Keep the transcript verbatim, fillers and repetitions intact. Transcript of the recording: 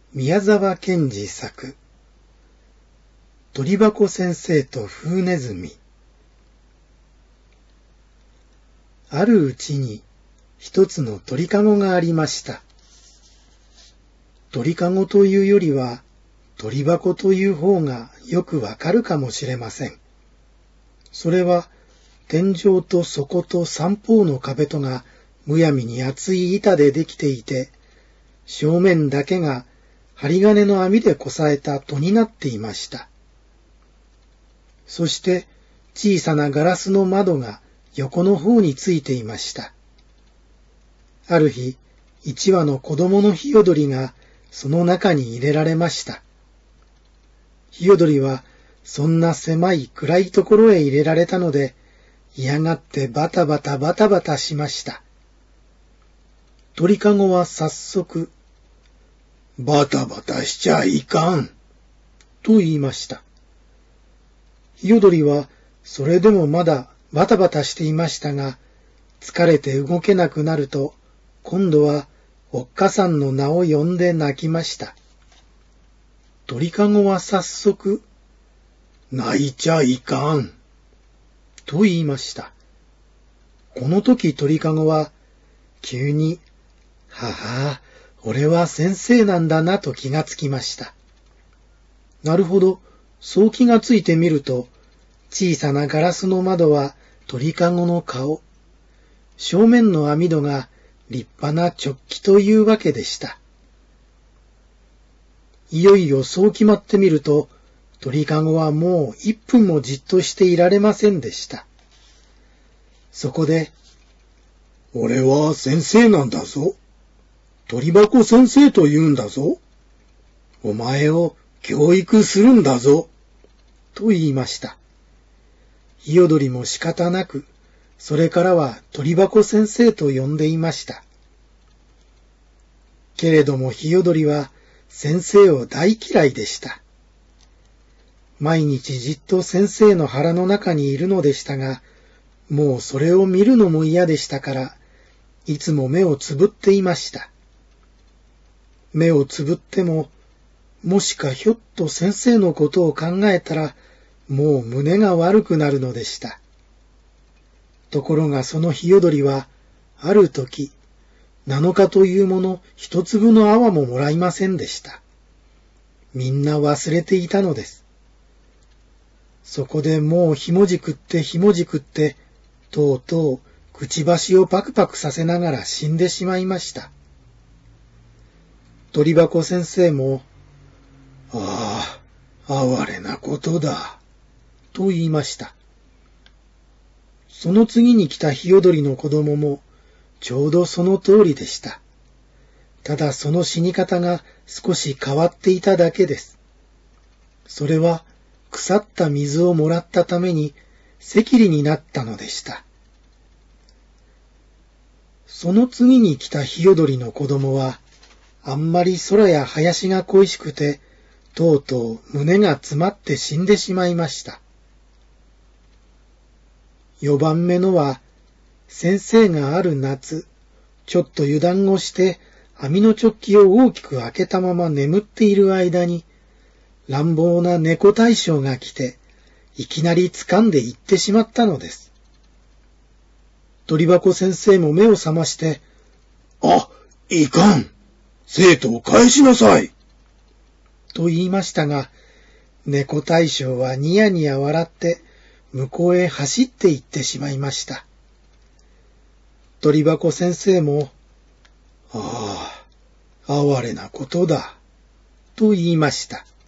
宮沢賢治作鳥箱先生と風ネズミ。あるうちに一つの鳥かごがありました。鳥かごというよりは鳥箱という方がよくわかるかもしれません。それは天井と底と三方の壁とがむやみに厚い板でできていて、正面だけが針金の網でこさえた戸になっていました。そして小さなガラスの窓が横の方についていました。ある日、一羽の子供のヒヨドリがその中に入れられました。ヒヨドリはそんな狭い暗いところへ入れられたので、嫌がってバタバタバタバタしました。鳥かごは早速、バタバタしちゃいかん、と言いました。ヒヨドリはそれでもまだバタバタしていましたが、疲れて動けなくなると、今度はおっかさんの名を呼んで泣きました。鳥かごは早速、泣いちゃいかん、と言いました。この時鳥かごは、急に、はは、俺は先生なんだなと気がつきました。なるほど、そう気がついてみると、小さなガラスの窓は鳥かごの顔、正面の網戸が立派なチョッキというわけでした。いよいよそう決まってみると、鳥かごはもう一分もじっとしていられませんでした。そこで、俺は先生なんだぞ。鳥箱先生と言うんだぞ。お前を教育するんだぞ。と言いました。ヒヨドリも仕方なく、それからは鳥箱先生と呼んでいました。けれどもヒヨドリは先生を大嫌いでした。毎日じっと先生の腹の中にいるのでしたが、もうそれを見るのも嫌でしたから、いつも目をつぶっていました。目をつぶっても、もしかひょっと先生のことを考えたら、もう胸が悪くなるのでした。ところがそのヒヨドリは、ある時、七日というもの一粒の泡ももらいませんでした。みんな忘れていたのです。そこでもうひもじくってひもじくって、とうとうくちばしをパクパクさせながら死んでしまいました。鳥箱先生も、ああ、哀れなことだ、と言いました。その次に来たヒヨドリの子供も、ちょうどその通りでした。ただその死に方が少し変わっていただけです。それは、腐った水をもらったために、赤痢になったのでした。その次に来たヒヨドリの子供は、あんまり空や林が恋しくて、とうとう胸が詰まって死んでしまいました。四番目のは、先生がある夏、ちょっと油断をして網のチョッキを大きく開けたまま眠っている間に、乱暴な猫大将が来て、いきなり掴んで行ってしまったのです。鳥箱先生も目を覚まして、あ、いかん、生徒を返しなさい、と言いましたが、猫大将はニヤニヤ笑って向こうへ走って行ってしまいました。鳥箱先生も、ああ、哀れなことだ、と言いました。